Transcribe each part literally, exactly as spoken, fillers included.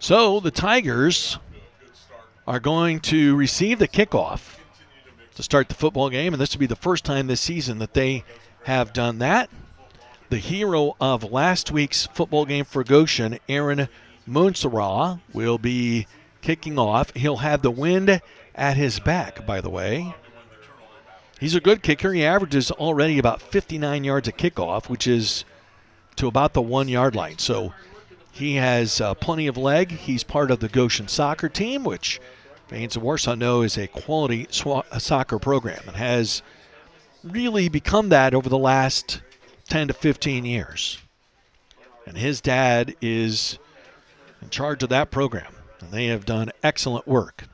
So the Tigers are going to receive the kickoff to start the football game, and this will be the first time this season that they have done that. The hero of last week's football game for Goshen, Aaron Moonsaraw, will be kicking off. He'll have the wind at his back, by the way. He's a good kicker. He averages already about fifty-nine yards a kickoff, which is to about the one-yard line. So he has uh, plenty of leg. He's part of the Goshen soccer team, which fans of Warsaw know is a quality sw- soccer program and has really become that over the last ten to fifteen years. And his dad is in charge of that program, and they have done excellent work.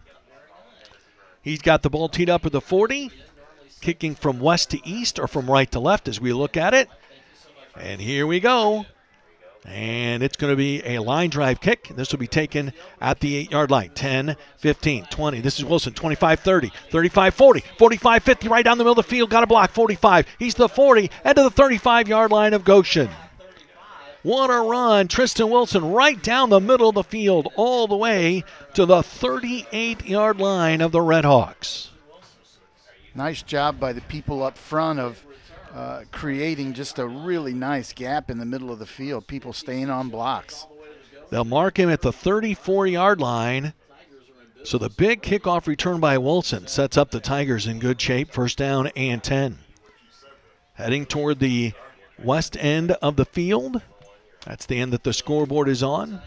He's got the ball teed up at the forty, kicking from west to east or from right to left as we look at it. And here we go. And it's going to be a line drive kick. This will be taken at the eight-yard line. ten, fifteen, twenty. This is Wilson. twenty-five, thirty, thirty-five, forty, forty-five, fifty. Right down the middle of the field. Got a block. forty-five. He's the forty. And to the thirty-five-yard line of Goshen. What a run. Tristan Wilson right down the middle of the field all the way to the thirty-eight-yard line of the Red Hawks. Nice job by the people up front of uh, creating just a really nice gap in the middle of the field. People staying on blocks. They'll mark him at the thirty-four-yard line. So the big kickoff return by Wilson sets up the Tigers in good shape. First down and ten. Heading toward the west end of the field. That's the end that the scoreboard is on.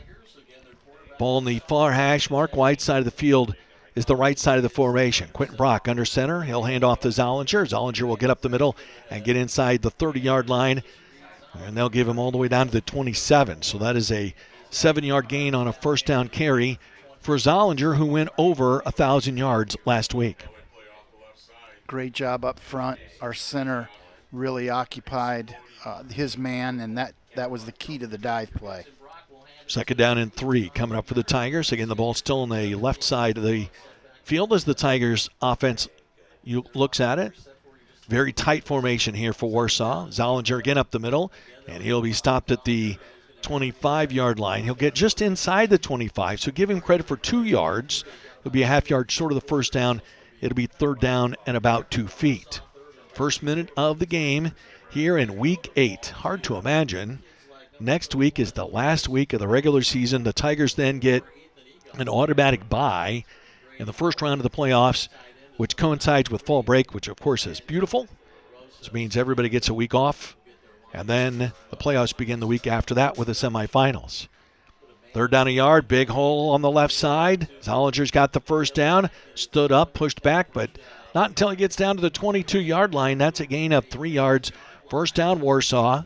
Ball in the far hash mark, wide side of the field is the right side of the formation. Quentin Brock under center. He'll hand off to Zollinger. Zollinger will get up the middle and get inside the thirty-yard line. And they'll give him all the way down to the twenty-seven. So that is a seven-yard gain on a first down carry for Zollinger, who went over one thousand yards last week. Great job up front. Our center really occupied uh, his man, and that, that was the key to the dive play. Second down and three coming up for the Tigers. Again, the ball still on the left side of the field as the Tigers offense looks at it. Very tight formation here for Warsaw. Zollinger again up the middle, and he'll be stopped at the twenty-five-yard line. He'll get just inside the twenty-five, so give him credit for two yards. He'll be a half yard short of the first down. It'll be third down and about two feet. First minute of the game here in week eight. Hard to imagine. Next week is the last week of the regular season. The Tigers then get an automatic bye in the first round of the playoffs, which coincides with fall break, which of course is beautiful. This means everybody gets a week off, and then the playoffs begin the week after that with the semifinals. Third down a yard, big hole on the left side. Zollinger's got the first down, stood up, pushed back, but not until he gets down to the twenty-two-yard line. That's a gain of three yards. First down, Warsaw.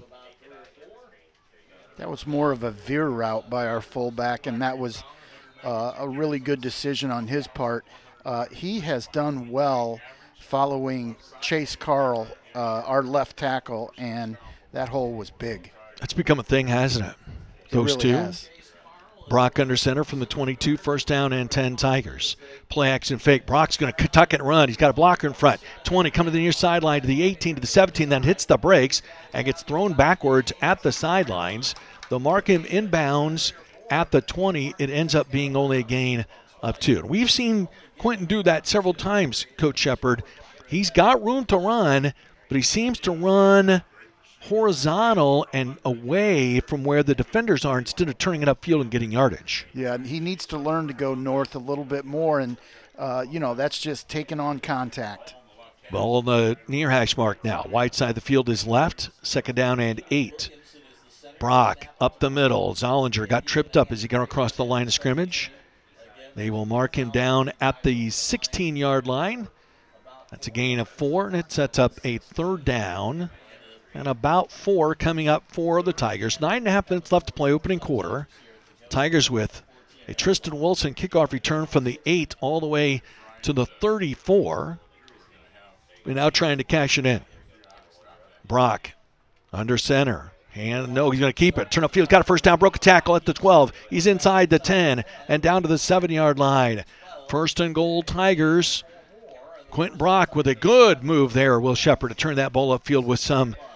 That was more of a veer route by our fullback, and that was uh, a really good decision on his part. Uh, he has done well following Chase Carl, uh, our left tackle, and that hole was big. That's become a thing, hasn't it? Those it really two. Has. Brock under center from the twenty-two, first down and ten Tigers. Play action fake. Brock's going to tuck it and run. He's got a blocker in front. twenty coming to the near sideline to the eighteen to the seventeen, then hits the brakes and gets thrown backwards at the sidelines. They'll mark him inbounds at the twenty. It ends up being only a gain of two. We've seen Quentin do that several times, Coach Shepard. He's got room to run, but he seems to run horizontal and away from where the defenders are instead of turning it upfield and getting yardage. Yeah, he needs to learn to go north a little bit more, and, uh, you know, that's just taking on contact. Ball on the near hash mark now. Wide side of the field is left. Second down and eight. Brock up the middle. Zollinger got tripped up as he got across the line of scrimmage. They will mark him down at the sixteen-yard line. That's a gain of four, and it sets up a third down. And about four coming up for the Tigers. Nine and a half minutes left to play opening quarter. Tigers with a Tristan Wilson kickoff return from the eight all the way to the thirty-four. We're now trying to cash it in. Brock under center. And no, he's going to keep it. Turn upfield, he's got a first down, broke a tackle at the twelve. He's inside the ten and down to the seven-yard line. First and goal, Tigers. Quentin Brock with a good move there, Will Shepard, to turn that ball upfield with some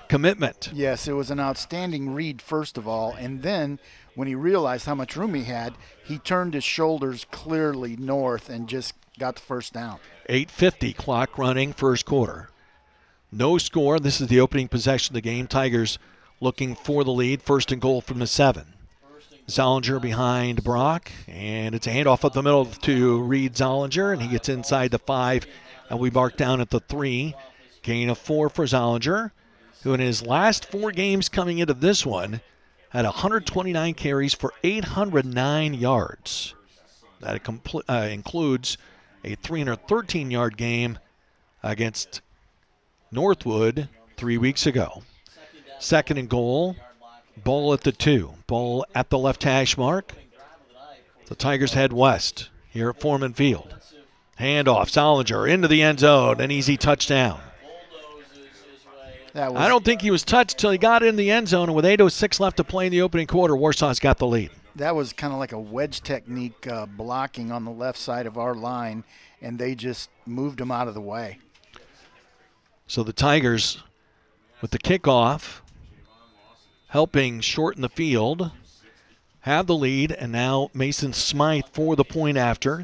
commitment. Yes, it was an outstanding read, first of all, and then when he realized how much room he had, he turned his shoulders clearly north and just got the first down. eight fifty clock running, first quarter. No score. This is the opening possession of the game. Tigers looking for the lead. First and goal from the seven. Zollinger behind Brock, and it's a handoff up the middle to Reed Zollinger, and he gets inside the five, and we mark down at the three. Gain of four for Zollinger, who in his last four games coming into this one had one hundred twenty-nine carries for eight hundred nine yards. That compl- uh, includes a three hundred thirteen yard game against Northwood three weeks ago. Second and goal. Ball at the two. Ball at the left hash mark. The Tigers head west here at Foreman Field. Handoff. Zollinger into the end zone. An easy touchdown. That was, I don't think he was touched till he got in the end zone, and with eight oh six left to play in the opening quarter, Warsaw's got the lead. That was kind of like a wedge technique uh, blocking on the left side of our line, and they just moved him out of the way. So the Tigers, with the kickoff, helping shorten the field, have the lead, and now Mason Smythe for the point after.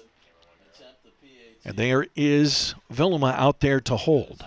And there is Vilma out there to hold.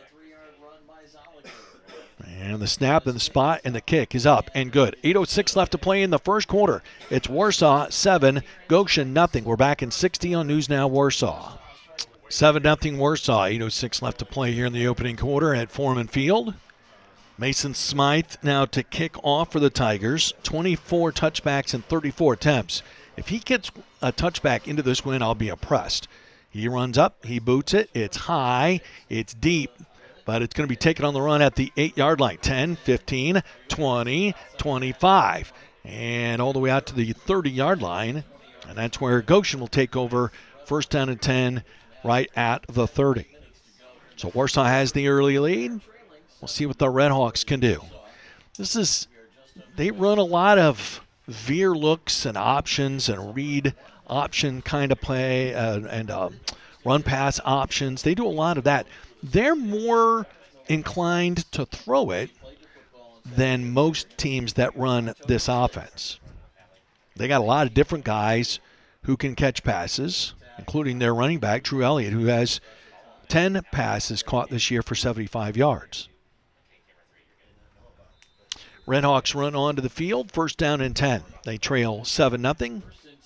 And the snap and the spot and the kick is up and good. eight oh six left to play in the first quarter. It's Warsaw seven, Goshen nothing. We're back in sixty on News Now Warsaw. seven nothing Warsaw, eight oh six left to play here in the opening quarter at Foreman Field. Mason Smythe now to kick off for the Tigers. twenty-four touchbacks and thirty-four attempts. If he gets a touchback into this win, I'll be impressed. He runs up, he boots it, it's high, it's deep, but it's going to be taken on the run at the eight-yard line. ten, fifteen, twenty, twenty-five, and all the way out to the thirty-yard line, and that's where Goshen will take over first down and ten right at the thirty. So Warsaw has the early lead. We'll see what the Redhawks can do. This is, they run a lot of veer looks and options and read option kind of play uh, and uh, run pass options. They do a lot of that. They're more inclined to throw it than most teams that run this offense. They got a lot of different guys who can catch passes, including their running back, Drew Elliott, who has ten passes caught this year for seventy-five yards. Redhawks run onto the field, first down and ten. They trail seven nothing.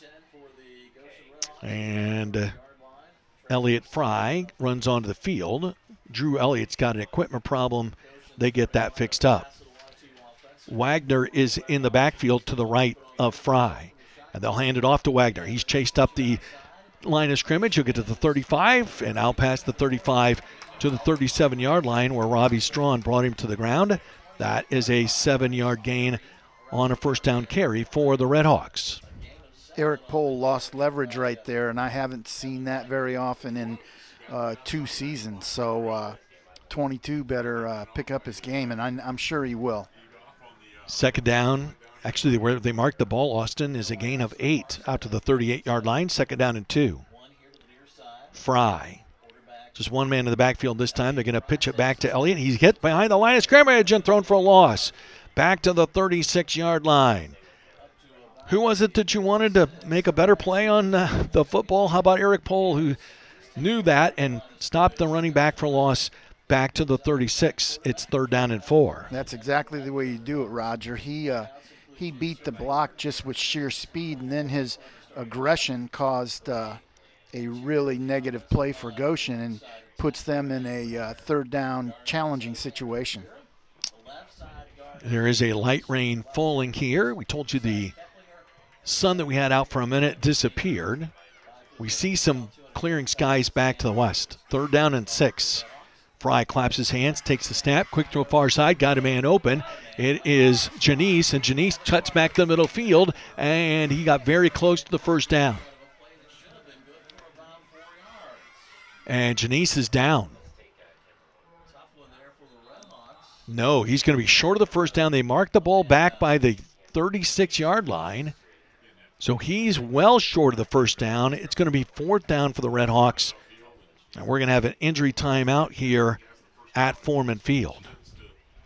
And uh, Elliott Fry runs onto the field. Drew Elliott's got an equipment problem. They get that fixed up. Wagner is in the backfield to the right of Fry. And they'll hand it off to Wagner. He's chased up the line of scrimmage. He'll get to the thirty-five and out past the thirty-five to the thirty-seven-yard line where Robbie Strawn brought him to the ground. That is a seven-yard gain on a first down carry for the Redhawks. Eric Pohl lost leverage right there, and I haven't seen that very often in uh, two seasons. So uh, twenty-two better uh, pick up his game, and I'm, I'm sure he will. Second down. Actually, where they marked the ball, Austin, is a gain of eight out to the thirty-eight-yard line. Second down and two. Fry. Just one man in the backfield this time. They're going to pitch it back to Elliott. He's hit behind the line of scrimmage and thrown for a loss. Back to the thirty-six-yard line. Who was it that you wanted to make a better play on uh, the football? How about Eric Pohl, who knew that and stopped the running back for loss back to the thirty-six. It's third down and four. That's exactly the way you do it, Roger. He uh, he beat the block just with sheer speed, and then his aggression caused uh, a really negative play for Goshen and puts them in a uh, third down challenging situation. There is a light rain falling here. We told you the sun that we had out for a minute disappeared. We see some clearing skies back to the west. Third down and six. Fry claps his hands, takes the snap, quick to a far side, got a man open. It is Janice, and Janice cuts back the middle field, and he got very close to the first down. And Janice is down. No, he's going to be short of the first down. They mark the ball back by the thirty-six-yard line. So he's well short of the first down. It's going to be fourth down for the Redhawks. And we're going to have an injury timeout here at Foreman Field.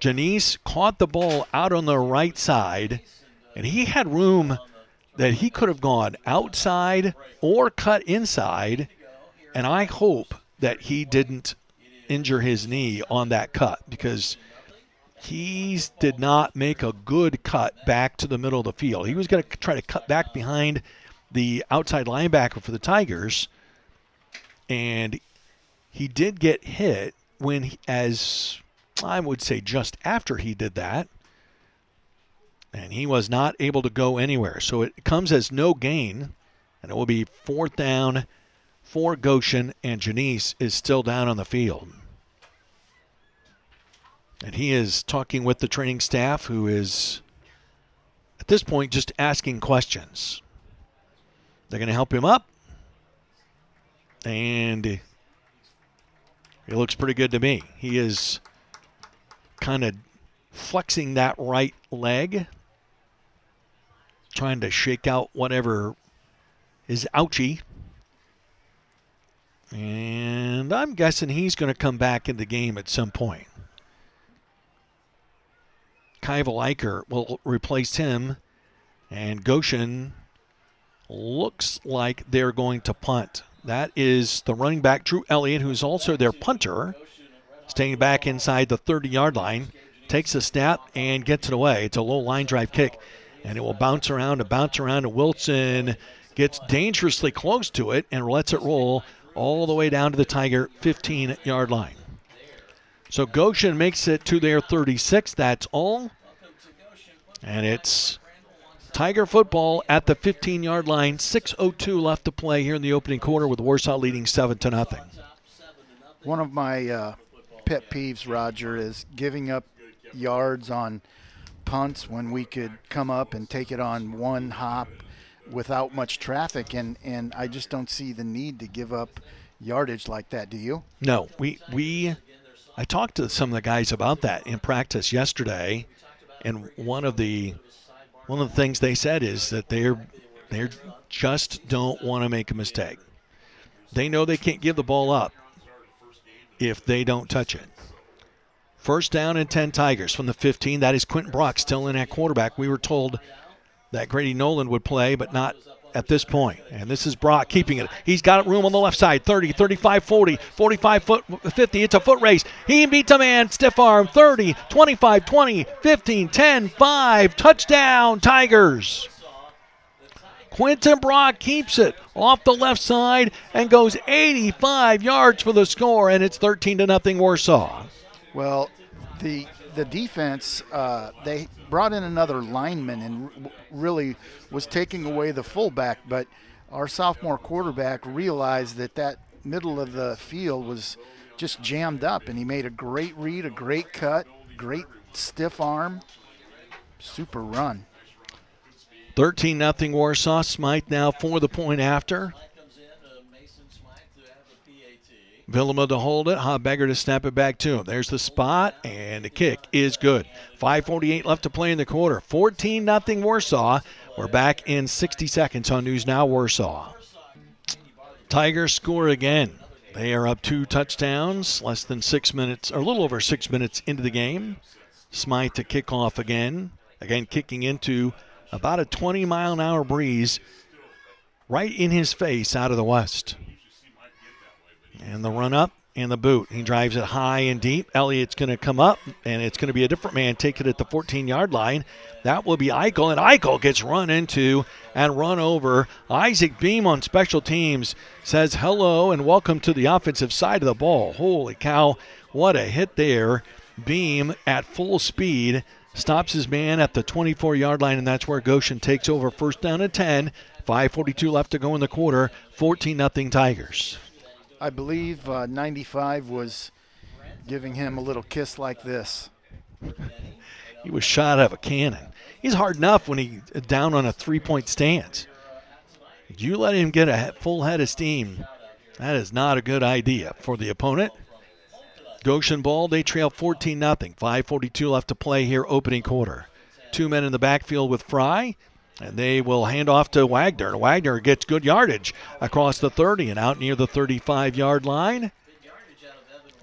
Janice caught the ball out on the right side, and he had room that he could have gone outside or cut inside, and I hope that he didn't injure his knee on that cut, because he did not make a good cut back to the middle of the field. He was going to try to cut back behind the outside linebacker for the Tigers, and he did get hit when, he, as I would say just after he did that, and he was not able to go anywhere. So it comes as no gain, and it will be fourth down for Goshen, and Janice is still down on the field. And he is talking with the training staff, who is, at this point, just asking questions. They're going to help him up. And he looks pretty good to me. He is kind of flexing that right leg, trying to shake out whatever is ouchy. And I'm guessing he's going to come back in the game at some point. Keivel Eicher will replace him, and Goshen looks like they're going to punt. That is the running back, Drew Elliott, who's also their punter, staying back inside the thirty-yard line, takes a snap and gets it away. It's a low line drive kick, and it will bounce around and bounce around, and Wilson gets dangerously close to it and lets it roll all the way down to the Tiger fifteen-yard line. So Goshen makes it to their thirty-six. That's all. And it's Tiger football at the fifteen-yard line. six oh two left to play here in the opening quarter, with Warsaw leading seven to nothing. One of my uh, pet peeves, Roger, is giving up yards on punts when we could come up and take it on one hop without much traffic, and, and I just don't see the need to give up yardage like that. Do you? No, we we I talked to some of the guys about that in practice yesterday, and one of the one of the things they said is that they're they just don't want to make a mistake. They know they can't give the ball up if they don't touch it. First down and ten Tigers from the fifteen. That is Quentin Brock still in at quarterback. We were told that Grady Nolan would play, but not at this point. And this is Brock keeping it. He's got room on the left side, thirty, thirty-five, forty, forty-five, foot, fifty. It's a foot race. He beats a man, stiff arm, thirty, twenty-five, twenty, fifteen, ten, five. Touchdown, Tigers. Quentin Brock keeps it off the left side and goes eighty-five yards for the score, and it's thirteen to nothing Warsaw. Well, the the defense, uh, they brought in another lineman and r- really was taking away the fullback, but our sophomore quarterback realized that that middle of the field was just jammed up, and he made a great read, a great cut, great stiff arm, super run. thirteen nothing Warsaw. Smythe now for the point after. Villama to hold it. Habegger to snap it back to him. There's the spot, and the kick is good. five forty-eight left to play in the quarter. fourteen nothing Warsaw. We're back in sixty seconds on News Now Warsaw. Tigers score again. They are up two touchdowns, less than six minutes, or a little over six minutes into the game. Smythe to kick off again. Again, kicking into about a twenty mile an hour breeze right in his face out of the west. And the run up and the boot. He drives it high and deep. Elliott's going to come up, and it's going to be a different man take it at the fourteen-yard line. That will be Eichel, and Eichel gets run into and run over. Isaac Beam on special teams says hello and welcome to the offensive side of the ball. Holy cow, what a hit there. Beam at full speed stops his man at the twenty-four-yard line, and that's where Goshen takes over first down and ten. five forty-two left to go in the quarter. fourteen nothing Tigers. I believe uh, ninety-five was giving him a little kiss like this. He was shot out of a cannon. He's hard enough when he's down on a three-point stance. You let him get a full head of steam. That is not a good idea for the opponent. Goshen ball, they trail fourteen nothing. five forty-two left to play here, opening quarter. Two men in the backfield with Fry. And they will hand off to Wagner. Wagner gets good yardage across the thirty and out near the thirty-five-yard line.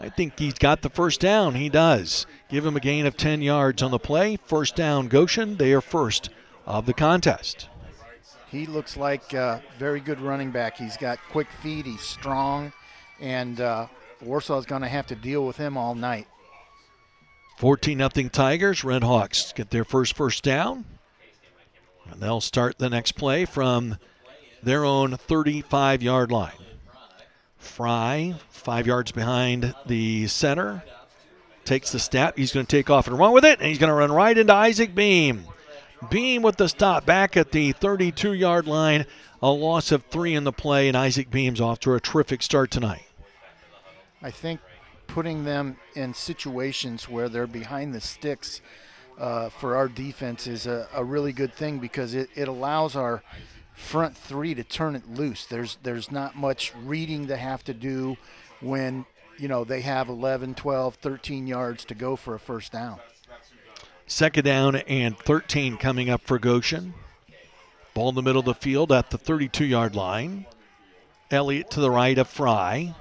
I think he's got the first down. He does. Give him a gain of ten yards on the play. First down, Goshen. They are first of the contest. He looks like a very good running back. He's got quick feet. He's strong. And uh, Warsaw's going to have to deal with him all night. fourteen nothing Tigers. Red Hawks get their first first down. And they'll start the next play from their own thirty-five-yard line. Fry, five yards behind the center, takes the snap. He's going to take off and run with it, and he's going to run right into Isaac Beam. Beam with the stop back at the thirty-two-yard line. A loss of three in the play, and Isaac Beam's off to a terrific start tonight. I think putting them in situations where they're behind the sticks uh, for our defense is a, a really good thing, because it, it allows our front three to turn it loose. There's there's not much reading they have to do when, you know, they have eleven, twelve, thirteen yards to go for a first down. Second down and thirteen coming up for Goshen. Ball in the middle of the field at the thirty-two-yard line. Elliott to the right of Fry.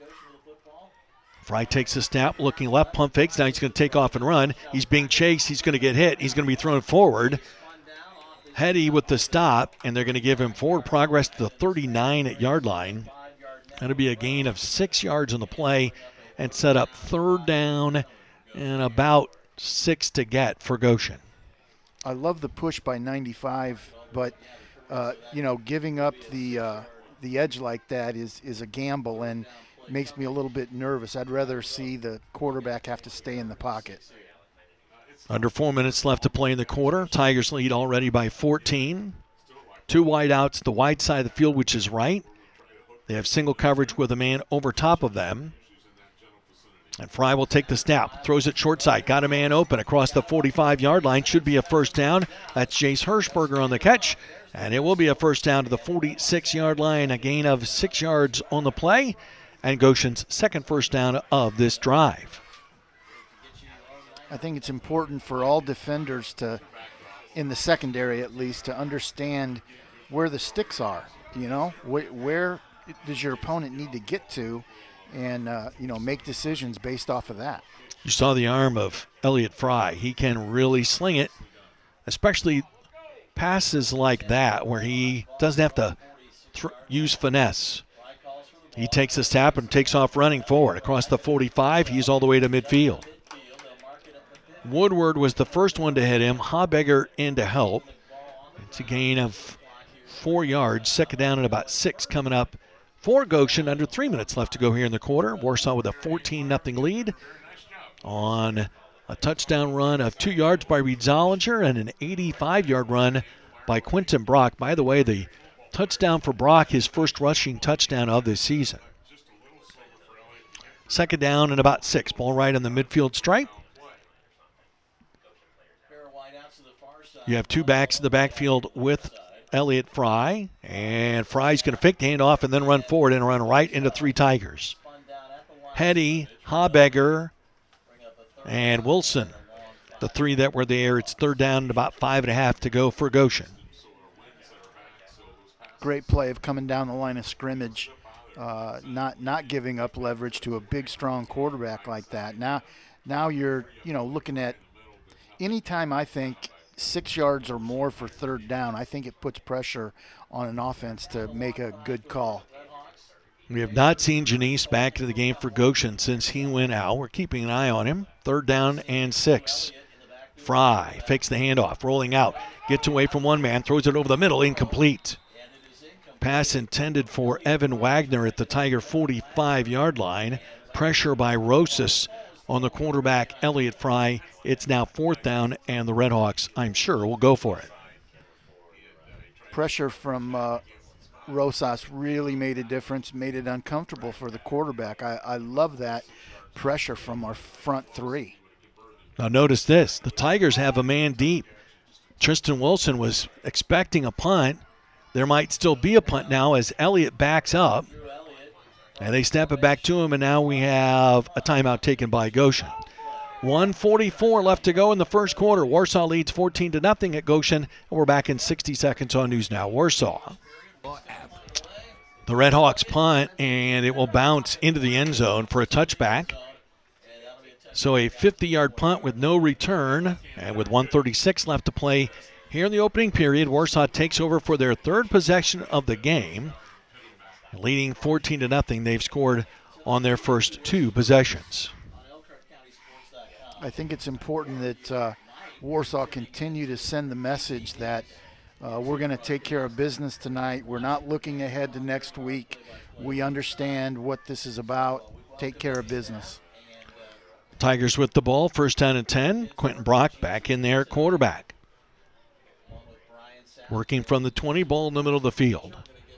Fry takes a snap, looking left, pump fakes. Now he's going to take off and run. He's being chased. He's going to get hit. He's going to be thrown forward. Hetty with the stop, and they're going to give him forward progress to the thirty-nine-yard line. That'll be a gain of six yards on the play and set up third down and about six to get for Goshen. I love the push by ninety-five, but, uh, you know, giving up the uh, the edge like that is, is a gamble and makes me a little bit nervous. I'd rather see the quarterback have to stay in the pocket. Under four minutes left to play in the quarter. Tigers lead already by fourteen. Two wide outs, the wide side of the field, which is right. They have single coverage with a man over top of them. And Fry will take the snap, throws it short side, got a man open across the forty-five-yard line. Should be a first down. That's Jace Hirschberger on the catch. And it will be a first down to the forty-six-yard line, a gain of six yards on the play. And Goshen's second first down of this drive. I think it's important for all defenders to, in the secondary at least, to understand where the sticks are. You know, where, where does your opponent need to get to, and uh, you know, make decisions based off of that. You saw the arm of Elliott Fry. He can really sling it, especially passes like that where he doesn't have to th- use finesse. He takes a snap and takes off running forward across the forty-five. He's all the way to midfield. Woodward was the first one to hit him. Habegger in to help. It's a gain of four yards. Second down and about six coming up for Goshen. Under three minutes left to go here in the quarter. Warsaw with a fourteen nothing lead on a touchdown run of two yards by Reed Zollinger and an eighty-five-yard run by Quentin Brock. By the way, the touchdown for Brock, his first rushing touchdown of this season. Second down and about six. Ball right on the midfield stripe. You have two backs in the backfield with Elliott Fry. And Fry's going to fake the handoff and then run forward and run right into three Tigers. Hetty, Habegger, and Wilson. The three that were there. It's third down and about five and a half to go for Goshen. Great play of coming down the line of scrimmage, uh, not not giving up leverage to a big, strong quarterback like that. Now, now you're you know looking at anytime I think six yards or more for third down, I think it puts pressure on an offense to make a good call. We have not seen Janice back into the game for Goshen since he went out. We're keeping an eye on him. Third down and six. Fry fakes the handoff, rolling out, gets away from one man, throws it over the middle, incomplete. Pass intended for Evan Wagner at the Tiger forty-five-yard line. Pressure by Rosas on the quarterback, Elliott Fry. It's now fourth down, and the Redhawks, I'm sure, will go for it. Pressure from uh, Rosas really made a difference, made it uncomfortable for the quarterback. I, I love that pressure from our front three. Now notice this. The Tigers have a man deep. Tristan Wilson was expecting a punt. There might still be a punt now as Elliott backs up. And they snap it back to him, and now we have a timeout taken by Goshen. one forty-four left to go in the first quarter. Warsaw leads fourteen to nothing at Goshen, and we're back in sixty seconds on News Now Warsaw. The Redhawks punt, and it will bounce into the end zone for a touchback. So a fifty-yard punt with no return, and with one thirty-six left to play here in the opening period, Warsaw takes over for their third possession of the game, leading fourteen to nothing. They've scored on their first two possessions. I think it's important that uh, Warsaw continue to send the message that uh, we're going to take care of business tonight. We're not looking ahead to next week. We understand what this is about. Take care of business. Tigers with the ball, first down and ten. Quentin Brock back in there at quarterback. Working from the twenty, ball in the middle of the field.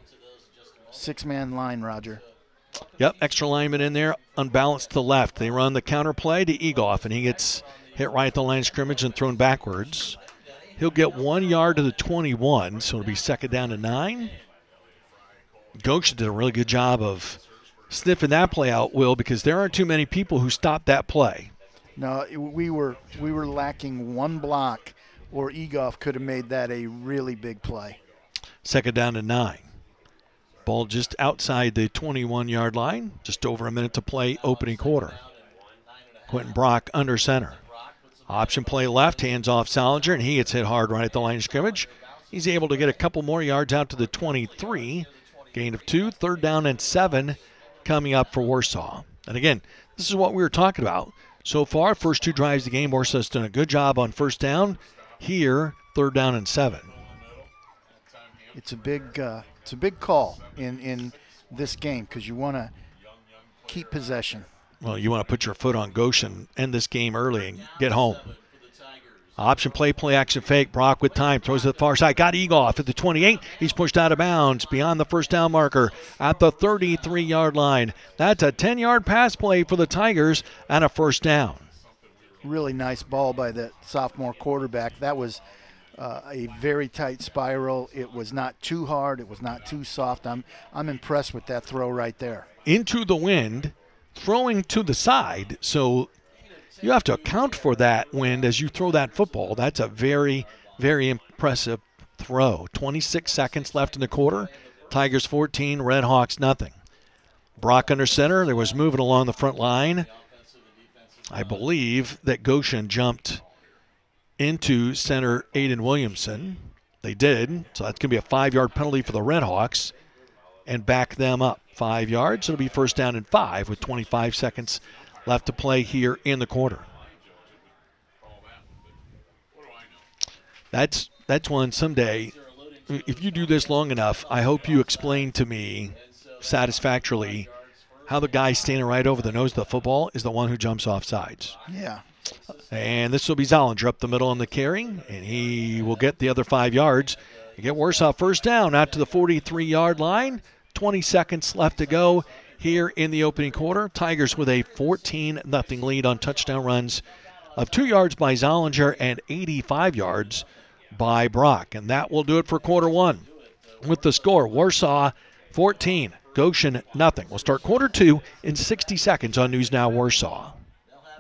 Six-man line, Roger. Yep, extra lineman in there, unbalanced to the left. They run the counter play to Egoff, and he gets hit right at the line of scrimmage and thrown backwards. He'll get one yard to the twenty-one, so it'll be second down to nine. Goshen did a really good job of sniffing that play out, Will, because there aren't too many people who stopped that play. No, we were we were lacking one block, or Egoff could have made that a really big play. Second down to nine. Ball just outside the twenty-one-yard line. Just over a minute to play, opening quarter. Quentin Brock under center. Option play left, hands off Solinger, and he gets hit hard right at the line of scrimmage. He's able to get a couple more yards out to the twenty-three. Gain of two, third down and seven coming up for Warsaw. And again, this is what we were talking about. So far, first two drives of the game, Warsaw's done a good job on first down. Here, third down and seven. It's a big, uh, it's a big call in, in this game because you want to keep possession. Well, you want to put your foot on Goshen, end this game early, and get home. Option play, play action fake. Brock with time, throws to the far side. Got Egoff at the twenty-eight. He's pushed out of bounds beyond the first down marker at the thirty-three-yard line. That's a ten-yard pass play for the Tigers and a first down. Really nice ball by the sophomore quarterback. That was uh, a very tight spiral. It was not too hard. It was not too soft. I'm I'm impressed with that throw right there. Into the wind, throwing to the side. So you have to account for that wind as you throw that football. That's a very, very impressive throw. twenty-six seconds left in the quarter. Tigers fourteen, Red Hawks nothing. Brock under center. There was moving along the front line. I believe that Goshen jumped into center Aiden Williamson. They did, so that's going to be a five-yard penalty for the Red Hawks and back them up five yards. It'll be first down and five with twenty-five seconds left to play here in the quarter. That's that's one someday, if you do this long enough, I hope you explain to me satisfactorily how the guy standing right over the nose of the football is the one who jumps off sides. Yeah. And this will be Zollinger up the middle on the carry, and he will get the other five yards. You get Warsaw first down out to the forty-three-yard line. twenty seconds left to go here in the opening quarter. Tigers with a fourteen nothing lead on touchdown runs of two yards by Zollinger and eighty-five yards by Brock. And that will do it for quarter one. With the score, Warsaw fourteen, Goshen nothing. We'll start quarter two in sixty seconds on News Now Warsaw.